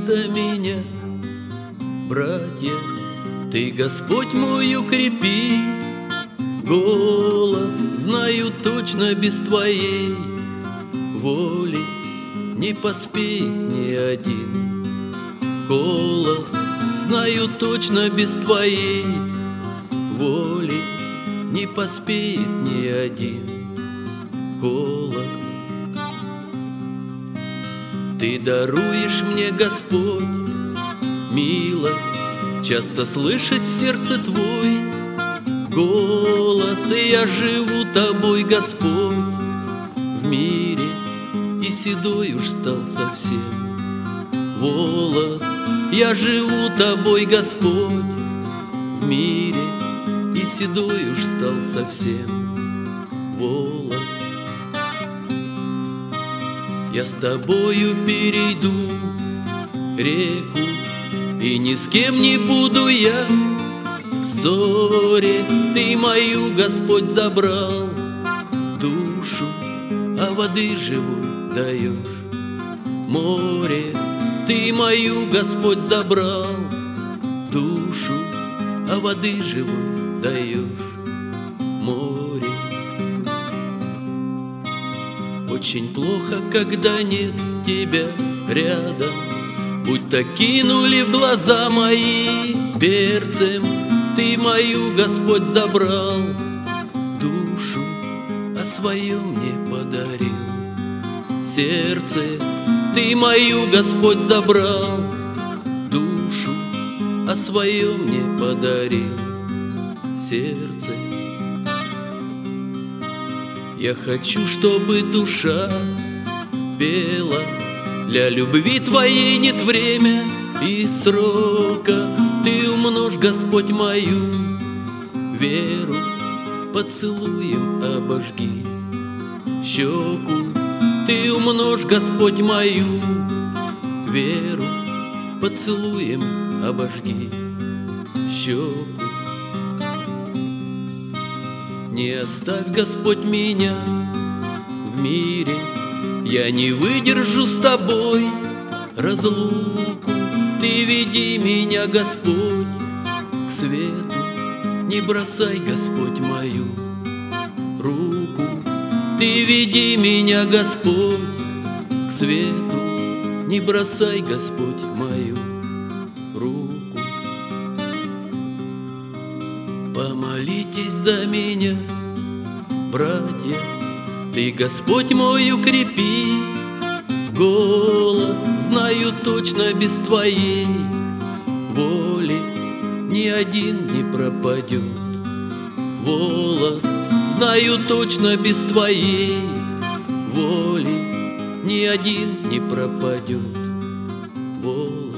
за меня, братья, ты, Господь мой, укрепи. Голос знаю точно, без твоей воли не поспеет ни один. Голос знаю точно, без твоей воли не поспеет ни один. Голос ты даруешь мне, Господь, милость часто слышать в сердце твой голос, и я живу тобой, Господь, в мире, и седой уж стал совсем. Волос, я живу тобой, Господь, в мире, и седой уж стал совсем. Волос, я с тобою перейду реку, и ни с кем не буду я в ссоре. Ты мою, Господь, забрал душу, а воды живой даешь. Море, ты мою, Господь, забрал душу, а воды живой даешь. Море, очень плохо, когда нет тебя рядом, будто кинули в глаза мои перцем. Ты мою, Господь, забрал душу, а свое мне подарил. Сердце, ты мою, Господь, забрал душу, а свое мне подарил. Сердце, я хочу, чтобы душа пела. Для любви твоей нет время и срока. Ты умножь, Господь, мою веру, поцелуем обожги щеку. Ты умножь, Господь, мою веру, поцелуем обожги щеку. Не оставь, Господь, меня в мире, я не выдержу с тобой разлуку. Ты веди меня, Господь, к свету, не бросай, Господь, мою руку. Ты веди меня, Господь, к свету, не бросай, Господь, мою руку. Помолитесь за меня, братья, ты, Господь мой, укрепи. Голос знаю точно, без твоей воли ни один не пропадет. Волос знаю точно, без твоей воли ни один не пропадет. Волос.